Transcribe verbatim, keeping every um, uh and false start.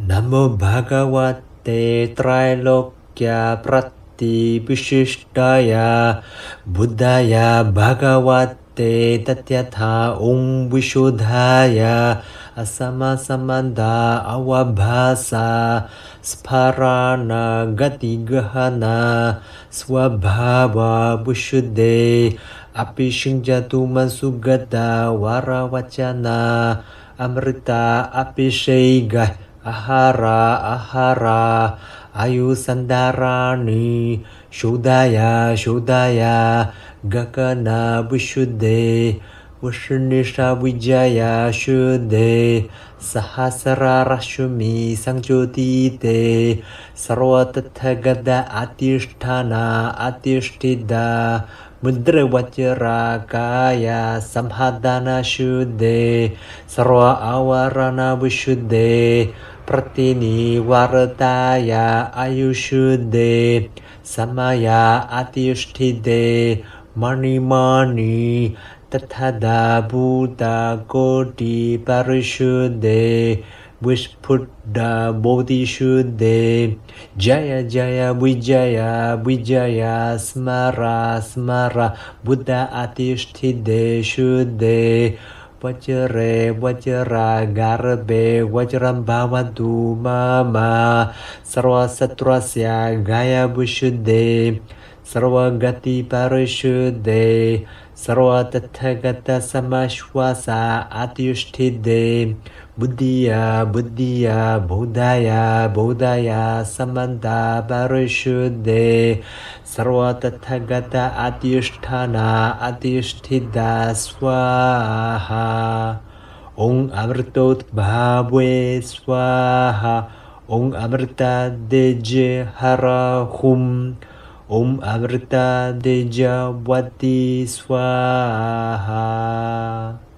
Namo Bhagavate Trailokya Pratibhishishtaya Buddhaya Bhagavate Tatyatha Om Vishuddhaya Asama Samanda Awabhasa Sparana Gati Gahana Swabhava Vishuddhe Apishingjatu Mansugata Varavachana Amrita Apishega Ahara Ahara Ayu Sandarani Shodaya Shodaya Gakana Vishuddhe Vishnisha Vijaya Shuddhe Sahasara Rashumi Sangjotite Sarvatathagada Atishtana Atishtida Mudra Vajra Kaya Samhadana Shuddhe Sarva Avarana Vishuddhe Pratini Varataya Ayushuddhe Samaya Atishtide Mani Mani Tathada Buddha Koti Parishuddhe Vishpuddha Bodhishuddhe Jaya Jaya Vijaya Vijaya Smara Smara Buddha Atishtide Shuddhe Vajre Vajra Garbe Vajram Bhavadu Mama Sarva Satrasya Gaya Vishuddhe Sarva Gati Parishuddhe Sarva Tathagata Samashwasa Atishtide Buddhiya Buddhiya Bodhaya Bodhaya Samanta Parishuddhe Sarva Tathagata Atisthana Atisthida Swaha Om Amritot Bhavwe Swaha Om Amrita Deje Hara Hum Om Amrita Deja Vati Swaha.